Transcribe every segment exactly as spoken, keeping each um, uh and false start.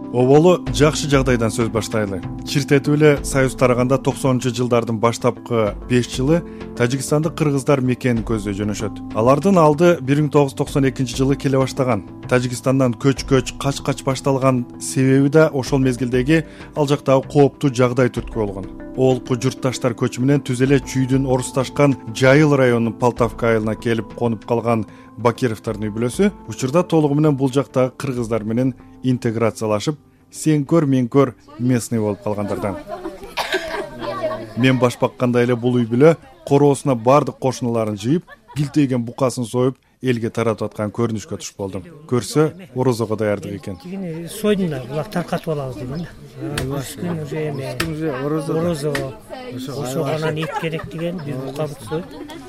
Оболу жакшы жагдайдан сөз баштайлы. Чиртетип эле Союз тараганда токсонунчу жылдардын баштапкы беш жылы Тажикстандык кыргыздар мекенин көздөй жөнөшөт. Алардын алды бир миң тогуз жүз токсон экинчи жылы келе баштаган. Тажикстандан көч-көч, кач-кач башталган себеби да ошол мезгилдеги ал жактагы кооптуу жагдай түрткү болгон. Олку журтташтар көчү менен түз эле чүйдүн орусташкан Жайыл районунун Палтавка айылына келип конуп калган Бакировдордун үй бүлөсү учурда толугу менен бул жактагы кыргыздар менен интеграциялашып, сен көр, мен көр, местный болуп калгандардан. Мен баш баккандай эле бул үй бүлө короосуна бардык кошуналарын жыйып, килтейген букасын союп, элге таратып аткан көрүнүшкө туш болдум. Көрсө, орозого даярдык экен. Сойдун да, булар таркатып алабыз деген. Үстүн уже эме орозо. Ошо гана ет керек деген биз букабыз сойдук.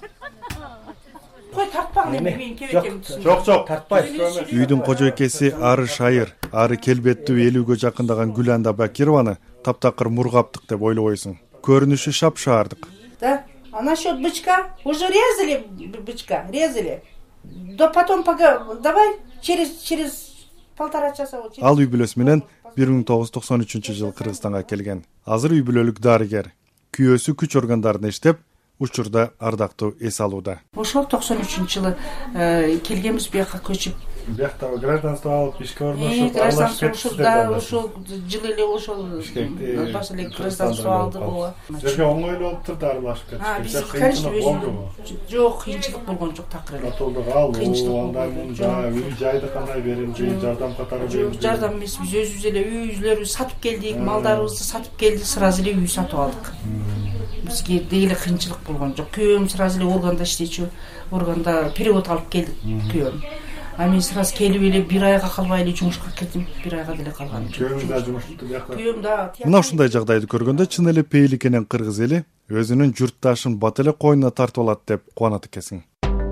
Кой тартпаң эме мен керекем. Жок, жок, тартпайсыз. Үйдүн кожойкеси ары шайыр, ары келбеттүү элүүгө жакындаган Гүланда Бакированы таптакыр мургаптык деп ойлобойсуң. Көрүнүшү шапшаардык. Да, а насчет бычка уже резали бычка, резали. Да потом пока давай через через полтора часа. Ал үй бүлөсү менен бир миң тогуз жүз токсон үчүнчү жылы Кыргызстанга келген. Азыр үй бүлөлүк дарыгер. Күйөөсү күч органдарында иштеп, учурда ардактуу эс алууда. Ошол токсон үчүнчү жылы келгенбиз бияка көчүп. Биякта гражданство алып ишке орношуп, гражданство да ошол жылы эле ошол баш эле гражданство алды буга. Жерге оңойлуу болуп турду аралашып кетишке. Конечно, жок, кыйынчылык болгон жок такыр эле. Атолдук алуу, андай мында үй жайды кандай берилди, жардам катары берилди. Жок, жардам эмес, биз өзүбүз эле үйүбүздү сатып келдик, малдарыбызды сатып келдик, сразу эле үй сатып алдык. Бизге дейле кыйынчылык болгон жок. Күйөөм сразу эле органда иштечү, органда перевод алып келдик күйөөм. А мен сразу келип эле бир айга калбай эле жумушка кирдим. Бир айга деле калган. Күйөөм да жумушту бияка. Күйөөм да. Мына ушундай жагдайды көргөндө чын эле пейил экенин кыргыз эли өзүнүн журтташын бат эле койнуна тартып алат деп кубанат экенсиң.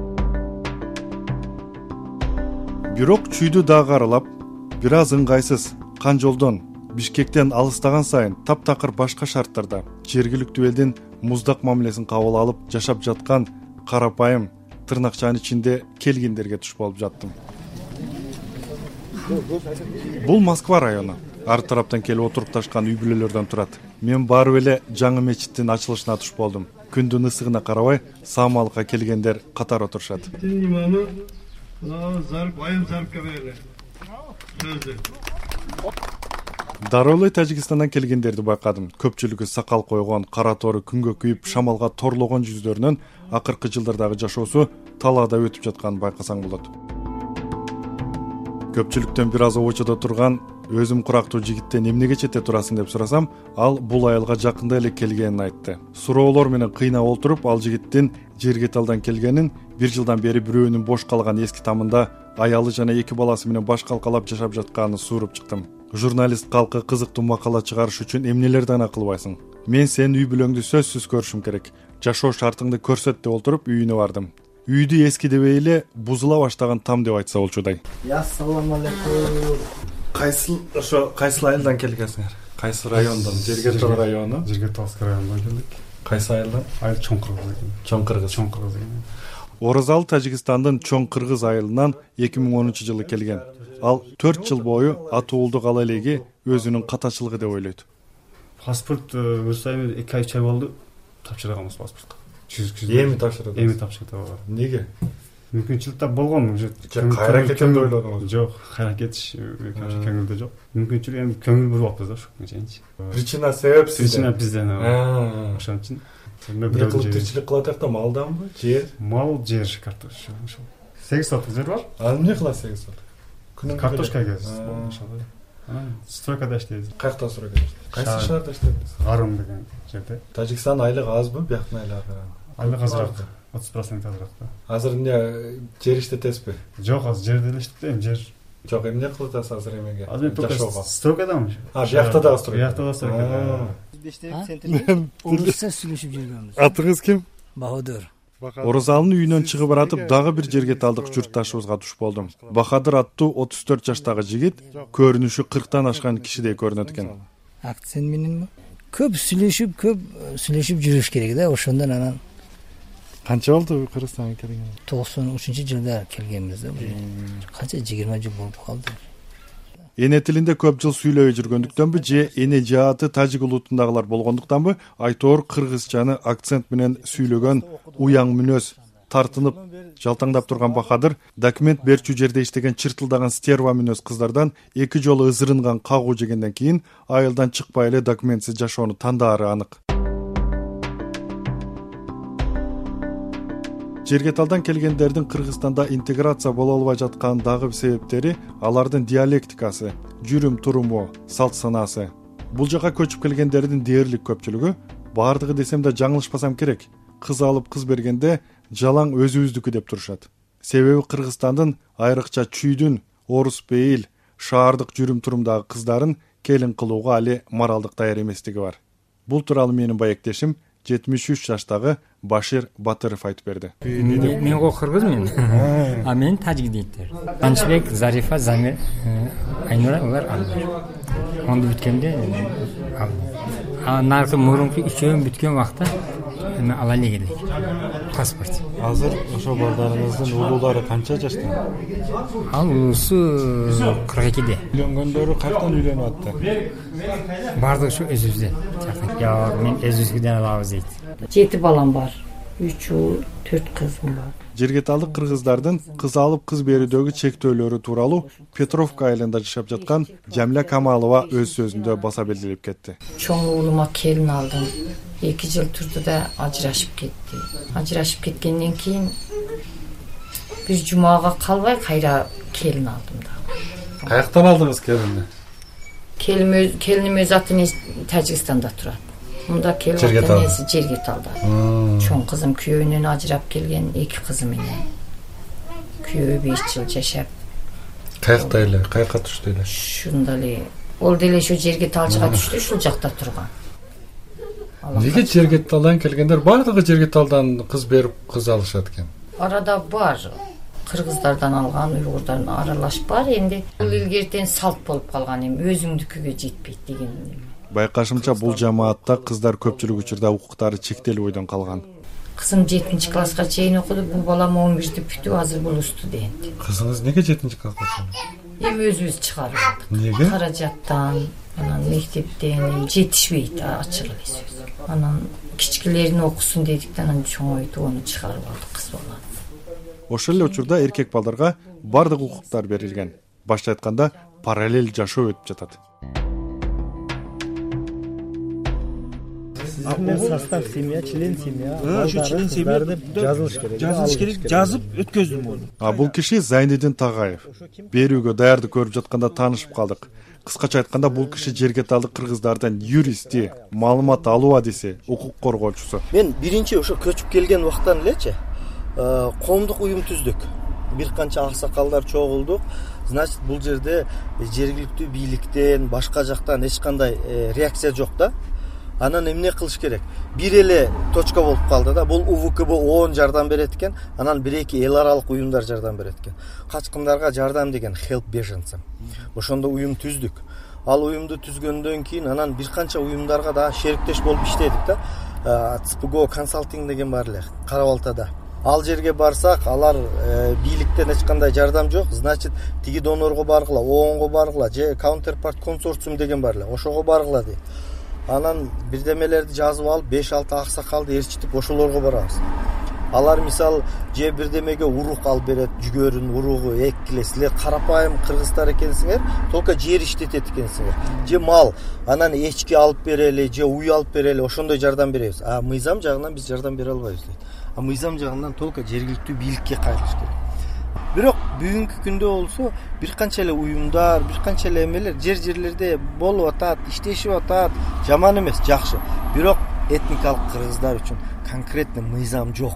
Бирок чүйдү дагы аралап, бир аз ыңгайсыз кан жолдон Бишкектен алыстаган сайын таптакыр башка шарттарда жергиликтүү элдин муздак мамилесин кабыл алып жашап жаткан карапайым тырнакчанын ичинде келгендерге туш болуп жаттым. Бул Москва району. Ар тараптан келип отурупташкан үй бүлөлөрдөн турат. Мен барып эле жаңы мечиттин ачылышына туш болдум. Күндүн ысыгына карабай самалыкка келгендер катар отурушат. Дароо эле Тажикстандан келгендерди байкадым. Көпчүлүгү сакал койгон, кара тору күнгө күйүп, шамалга торлогон жүздөрүнөн акыркы жылдардагы жашоосу талаада өтүп жатканын байкасаң болот. Көпчүлүктөн бир аз обочодо турган өзүм курактуу жигиттен эмнеге четте турасың деп сурасам, ал бул айылга жакында эле келгенин айтты. Суроолор менен кыйнап олтуруп, ал жигиттин Жергеталдан келгенин, бир жылдан бери бирөөнүн бош калган эски тамында аялы жана эки баласы менен баш калкалап жашап жатканын suurуп чыктым. Журналист калкы кызыктуу макала чыгарыш үчүн эмнелерди гана кылбайсың. Мен сен үй бүлөңдү сөзсүз көрүшүм керек. Жашоо шартыңды көрсөт деп олтуруп үйүнө бардым. Үйдү эски дебей эле бузула баштаган там деп айтса болчудай. Ассаламу алейкум. Кайсы ошо кайсы айылдан келгенсиңер? Кайсы райондон? Жергетал району. Жергеталский районунан келдик. Кайсы айылдан? Айыл Чоң Кыргыз экен. Чоң Кыргыз. Чоң Кыргыз экен. Оразалы Тажикстандын Чоң Кыргыз айылынан эки миң онунчу жылы келген. Ал төрт жыл бою атуулдук ала элеги өзүнүн катачылыгы деп ойлойт. Паспорт өсөйм эки ай чай болду. Тапшырганбыз паспортко. Эми тапшырдыңыз? Эми тапшырдым. Неге? Мүмкүнчүлүк болгон уже. Кайра кетем деп ойлодуңуз? Жок, кайра кетиш көңүлдө жок. Мүмкүнчүлүк эми көңүл буруп атпыз да ошого чейинчи. Причина себеп сизде? Причина бизден. Ошон үчүн эмне кылып тирчилик кылат акта, малданбы, жер? Мал, жер, картошка. сегиз соток жер бар. А эмне кылат сегиз соток? Картошка экебиз. Стройкада иштейбиз. Каякта стройкада иштейбиз? Кайсы шаарда иштейбиз? Гарым деген жерде. Тажикстан айлыгы азбы, бияктын айлыгы? Айлык азыраак. отуз процент азыраак да. Азыр эмне жер иштетесизби? Жок, азыр жерде эле иштетем, жер. Жок, эмне кылып атасыз азыр эмеге? Азыр жашоого. Стройкадамы? А, биякта дагы стройка. Биякта дагы стройка. Орусча сүйлөшүп жүргөнбүз. Атыңыз ким? Бахадыр. Оразалынын үйүнөн чыгып баратып дагы бир жергеталдык журтташыбызга туш болдум. Бахадыр аттуу отуз төрт жаштагы жигит көрүнүшү кырктан ашкан кишидей көрүнөт экен. Акцент мененби? Көп сүйлөшүп, көп сүйлөшүп жүрүш керек да, ошондон анан. Канча болду Кыргызстанга келгениңиз? токсон үчүнчү жылда келгенбиз да. Канча жыйырма жыл болуп калды. эне тилинде көп жыл сүйлөбөй жүргөндүктөнбү же эне жааты тажик улутундагылар болгондуктанбы айтоор кыргызчаны акцент менен сүйлөгөн уяң мүнөз тартынып жалтаңдап турган Бахадыр документ берчү жерде иштеген чыртылдаган стерва мүнөз кыздардан эки жолу ызырынган кагуу жегенден кийин айылдан чыкпай эле документсиз жашоону тандаары анык. Жергеталдан келгендердин Кыргызстанда интеграция боло албай жаткан дагы себептери алардын диалектикасы, жүрүм туруму, салт санаасы. Бул жака көчүп келгендердин дээрлик көпчүлүгү, баардыгы десем да жаңылышпасам керек, кыз алып кыз бергенде жалаң өзүбүздүкү деп турушат. Себеби Кыргызстандын айрыкча чүйдүн, орус бейил, шаардык жүрүм турумдагы кыздарын келин кылууга али моралдык даяр эместиги бар. Бул тууралуу менин байектешим жетимиш үч жаштагы Башир Батыров айтып берди. Мен го кыргызмын. А мен тажик дейттер. Анчбек, Зарифа, Замир, Айнура улар алды. Онду бүткөндө алды. А наркы мурунку үчөөм бүткөн вакытта мен ала эле келдик. Паспорт. Азыр ошо балдарыңыздын улуулары канча жашта? Ал улусу кырк экиде. Үйлөнгөндөрү кайдан үйлөнүп атты? Бардыгы ушу өзүбүздөн. Жок, мен өзүбүздөн алабыз дейт. Жети балам бар. үч уул, төрт кызым бар. Жергеталдык кыргыздардын кыз алып кыз берүүдөгү чектөөлөрү тууралуу Петровка айылында жашап жаткан Жамиля Камалова өз сөзүндө баса белгилеп кетти. Чоң уулума келин алдым. эки жыл турду да ажырашып кетти. Ажырашып кеткенден кийин бир жумага калбай кайра келин алдым да. Каяктан алдыңыз келинди? Келим келиним өз аты энеси Тажикстанда турат. Мында келип аты энеси Жергеталда. Чоң кызым күйөөүнөн ажырап келген, эки кызым менен. Күйөө беш жыл жашап. Каякта эле, каякка түштү эле? Шунда эле. Ол деле ошо Жергеталчыга түштү, ушул жакта турган. Неге Жергеталдан келгендер бардыгы Жергеталдан кыз берип кыз алышат экен? Арада бар. Кыргыздардан алган, уйгурдардан аралаш бар. Энди бул илгертен салт болуп калган эми, өзүңдүкүгө жетпейт деген. Байкашымча бул жамаатта кыздар көпчүлүк учурда укуктары чектелип бойдон калган. Кызым жетинчи класска чейин окуду, бул балам он бирди бүтүп, азыр бул студент. Кызыңыз неге жетинчи класска чейин? Эми өзүбүз чыгарып алдык. Неге? Каражаттан, анан мектептен жетишпейт, ачык эле сөз. Анан кичикелерин окусун дедик да, анан чоңойтуп аны чыгарып алдык кыз баланы. Ошол эле учурда эркек балдарга бардык укуктар берилген. Башка айтканда, параллель жашоо өтүп жатат. Мен состав семья, член семья. Ошо член семья жазылыш керек. Жазылыш керек, жазып өткөздүм муну. А бул киши Зайнидин Тагаев. Берүүгө даярдык көрүп жатканда таанышып калдык. Кыскача айтканда, бул киши Жергеталдык кыргыздардын юристи, маалымат алуу адиси, укук коргоочусу. Мен биринчи ошо көчүп келген убактан элечи коомдук уюм түздүк. Бир канча аксакалдар чогулдук. Значит, бул жерде жергиликтүү бийликтен, башка жактан эч кандай реакция жок да. Анан эмне кылыш керек? Бир эле точка болуп калды да. Бул У В К Б ООН жардам берет экен, анан бир-эки эл аралык уюмдар жардам берет экен. Качкындарга жардам деген Help Bеженцам. Ошондо уюм түздүк. Ал уюмду түзгөндөн кийин анан бир канча уюмдарга да шериктеш болуп иштедик да. Ц П Г О консалтинг деген бар эле, Кара Балтада. Ал жерге барсак, алар бийликтен эч кандай жардам жок. Значит, тиги донорго баргыла, ООНго баргыла, же Counterpart консорциум деген бар эле, ошого баргыла дейт. Анан бирдемелерди жазып алып, беш алты аксакалды ээрчитип ошолорго барабыз. Алар мисал же бирдемеге урук алып берет, жүгөрүн, уругу, эккиле, силер карапайым кыргыздар экенсиңер, только жер иштетет экенсиңер. Же мал, анан эчки алып берели, же уй алып берели, ошондой жардам беребиз. А мыйзам жагынан биз жардам бере албайбыз дейт. А мыйзам жагынан только жергиликтүү бийликке кайрылыш керек. Бирок бүгүнкү күндө болсо бир канча эле уюмдар, бир канча эле эмелер жер-жерлерде болуп атат, иштешип атат, жаман эмес, жакшы. Бирок этникалык кыргыздар үчүн конкретный мыйзам жок.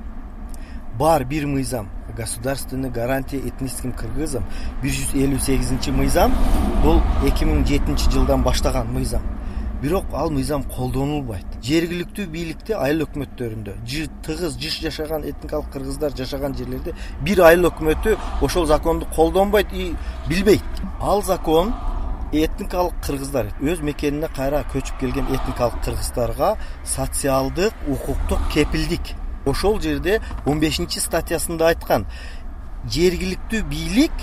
Бар бир мыйзам, государственный гарантия этническим кыргызам, бир жүз элүү сегизинчи мыйзам, бул эки миң жетинчи жылдан баштаган мыйзам. Бирок ал мыйзам колдонулбайт. Жергиликтүү бийликте, айыл өкмөттөрүндө, тыгыз жыш жашаган этникалык кыргыздар жашаган жерлерде бир айыл өкмөтү ошол законду колдонбойт и билбейт. Ал закон этникалык кыргыздар өз мекенине кайра көчүп келген этникалык кыргыздарга социалдык, укуктук кепилдик. Ошол жерде он бешинчи статьясында айткан, жергиликтүү бийлик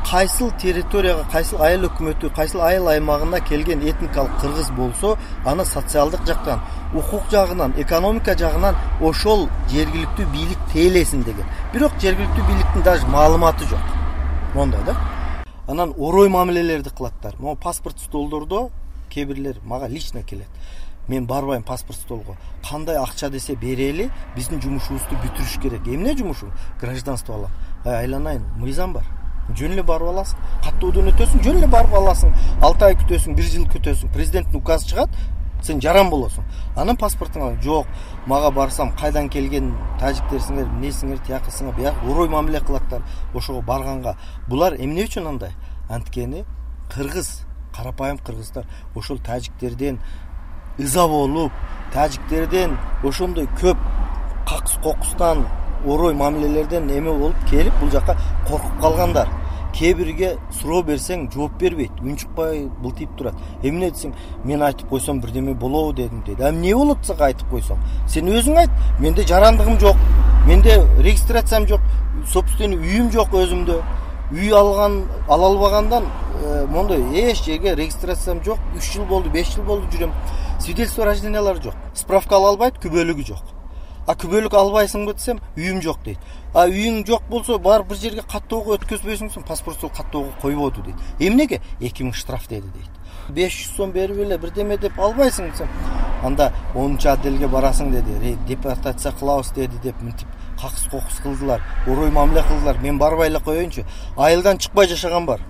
кайсыл территорияга, кайсыл айыл өкмөтү, кайсыл айыл аймагына келген этникалык кыргыз болсо, аны социалдык жактан, укук жагынан, экономика жагынан ошол жергиликтүү бийлик тейлесин деген. Бирок жергиликтүү бийликтин даже маалыматы жок. Мондай да. Анан орой мамилелерди кылаттар. Могу паспорт столдордо кээ бирлер мага лично келет. Мен барбайм паспорт столго. Кандай акча десе берели, биздин жумушубузду бүтүрүш керек. Эмне жумушуң? Гражданство алам. Ай, айланайын, мыйзам бар. Жөн эле барып аласың. Каттоодон өтөсүң, жөн эле барып аласың. алты ай күтөсүң, бир жыл күтөсүң. Президенттин указы чыгат, сен жаран болосуң. Анын паспортуң жок. Мага барсам, кайдан келген тажиктерсиңер, эмнесиңер, тиякысыңар, бияк орой мамиле кылаттар. Ошого барганга. Булар эмне үчүн андай? Анткени кыргыз, карапайым кыргыздар ошол тажиктерден ыза болуп, тажиктерден ошондой көп какс кокустан, орой мамилелерден эме болуп келип бул жака коркуп калгандар. Кээ бирге суроо берсең жооп бербейт, үн чыкпай былтыйып турат. Эмне десең, мен айтып койсом бирдеме болобу дедим дейт. А эмне болот сага айтып койсоң? Сен өзүң айт. Менде жарандыгым жок, менде регистрациям жок, собственный үйүм жок өзүмдө. Үй алган, ала албагандан мондой эч жерге регистрациям жок. үч жыл болду, беш жыл болду жүрөм. Свидетельство рождениялары жок. Справка ала албайт, күбөлүгү жок. А күбөлүк албайсыңбы десем, үйүм жок дейт. А үйүң жок болсо, бар бир жерге каттоого өткөзбөйсүңсүң, паспорту каттоого койбоду дейт. Эмнеге? эки миң штраф деди дейт. беш жүз сом берип эле бирдеме деп албайсың десем, анда онунчу отделге барасың деди. Депортация кылабыз деди деп мынтип какс кокус кылдылар, орой мамиле кылдылар. Мен барбай эле коеюнчу. Айылдан чыкпай жашаган бар.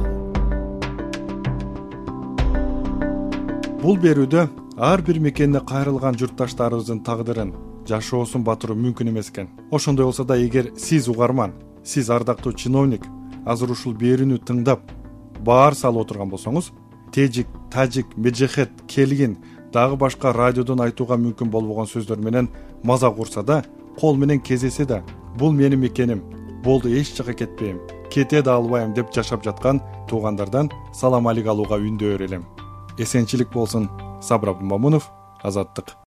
Бул берүүдө ар бир мекенде кайрылган журтташтарыбыздын тагдырын, жашоосун батыруу мүмкүн эмес экен. Ошондой болсо да, эгер сиз угарман, сиз ардактуу чиновник азыр ушул берүүнү тыңдап баар салып отурган болсоңуз, тежик, тажик, меджехет, келгин, дагы башка радиодон айтууга мүмкүн болбогон сөздөр менен мазак урса да, кол менен кезесе да, бул менин мекеним, болду эч жака кетпейм, кете да албайм деп жашап жаткан туугандардан салам алейк алууга үндөө элем. Эсенчилик болсун. Сабыр Абдымамунов, Азаттык.